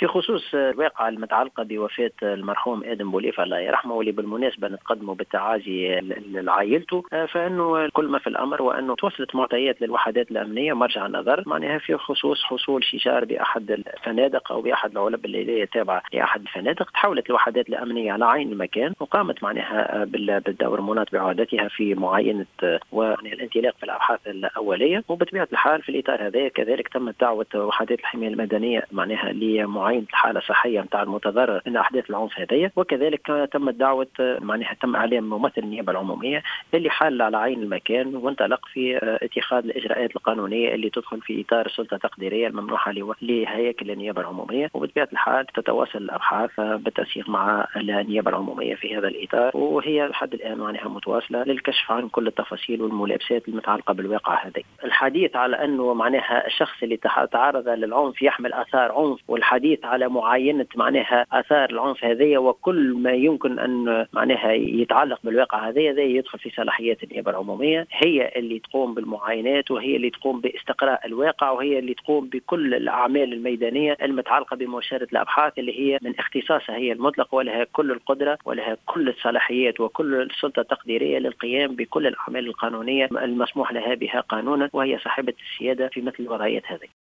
في خصوص الواقعة المتعلقة بوفاة المرحوم آدم بوليفة الله يرحمه، واللي بالمناسبة نتقدموا بالتعازي لعائلته، فإنه كل ما في الأمر وأنه توصلت معطيات للوحدات الأمنية مرجع النظر معناها في خصوص حصول شجار بأحد الفنادق أو بأحد العلب الليلية التابعة لأحد الفنادق. تحولت الوحدات الأمنية على عين المكان وقامت معناها بالدور المناط بعودتها في معاينة والانطلاق في الأبحاث الأولية. وبطبيعة الحال في الإطار هذا كذلك تمت دعوة وحدات الحماية المدنية معناها لمعاينة الحالة الصحية نتاع المتضرر من أحداث العنف هذه. وكذلك تمت دعوة معناها تم إعلام ممثل النيابة العمومية اللي حال على عين المكان وانطلق في اتخاذ الإجراءات القانونية اللي تدخل في إطار السلطة التقديرية الممنوحة لهياكل النيابة العمومية. وبطبيعة الحال تتواصل الأبحاث بالتنسيق مع النيابة العمومية في هذا الإطار، وهي لحد الآن معناها متواصلة للكشف عن كل التفاصيل والملابسات المتعلقة بالواقع هذا. الحديث على أنه معناها الشخص اللي تعرض للعنف يحمل آثار عنف، والحديث على معاينة معناها آثار العنف هذه وكل ما يمكن أن معناها يتعلق بالواقع هذا يدخل في صلاحيات النيابة العمومية. هي اللي تقوم بالمعاينات وهي اللي تقوم باستقراء الواقع وهي اللي تقوم بكل الأعمال الميدانية المتعلقة بمؤشرة الأبحاث اللي هي من اختصاصها هي المطلق، ولها كل القدرة ولها كل الصلاحيات وكل السلطة التقديرية للقيام بكل الأعمال القانونية المسموح لها بها قانونا، وهي صاحبة السيادة في مثل الوضعيات هذه.